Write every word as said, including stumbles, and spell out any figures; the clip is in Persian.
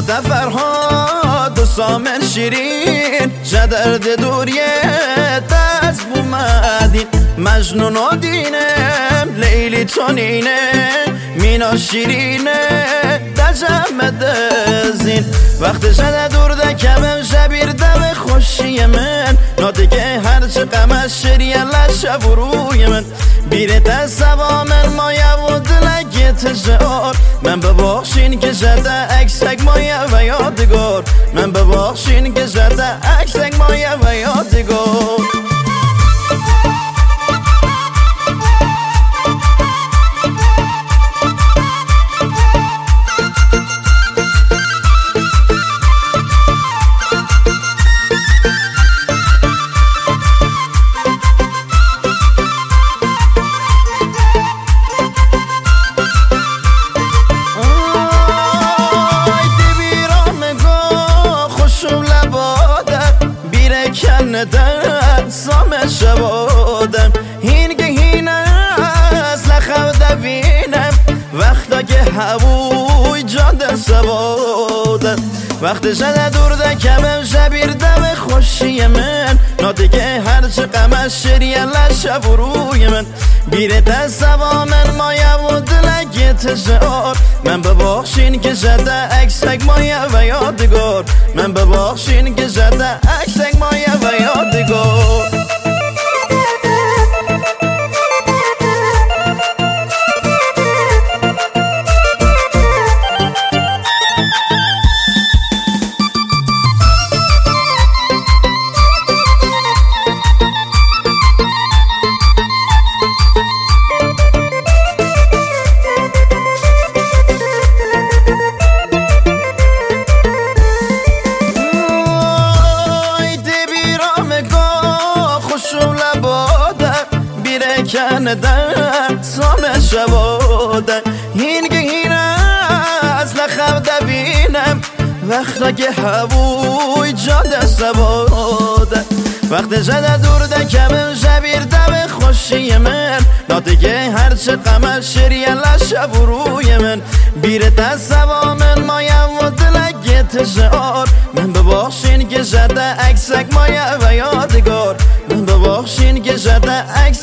ده فرهاد و سامن شیرین جدرد دوریه دست بومدین مجنون و دینم لیلی تونینه مینا شیرینه دجم دزین وقت جده دور ده کمم شبیر دم خوشی من نادگه هرچه قمش شریه لشه بروی من بیره دست سوا من مایه و دلگه تجار من بباخشین که جده اکسک مایه و یادگار من بباخشین که جده اکسک مایه و یادگار در سام شبادم هین که هین از لخو دوینم وقتا که هووی جاده سوادم وقت جده دور ده کمم شبیر دم خوشی من نادگه هرچه قمش شریه لشه بروی من بیره دست سوا من مایه و دلگه تجار من بباخشین که جده اکسک مایه و یادگار من بباخشین که جده اکسک مایه و یادگار در سام شبادم هین که هین از لخو دوینم وقتا که هووی جاده سوادم وقت جده دور ده کمم شبیر دم خوشی من نادگه هرچه قمش شریه لشه بروی من بیره دست سوا من مایه و دلگه تجار من بباخشین که جده اکسک مایه و یادگار من بباخشین که جده اکسک